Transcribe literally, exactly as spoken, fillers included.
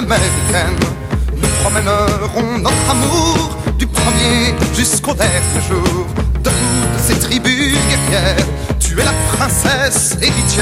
américaine. Nous promènerons notre amour du premier jusqu'au dernier jour de toutes ces tribus guerrières. Tu es la princesse héritière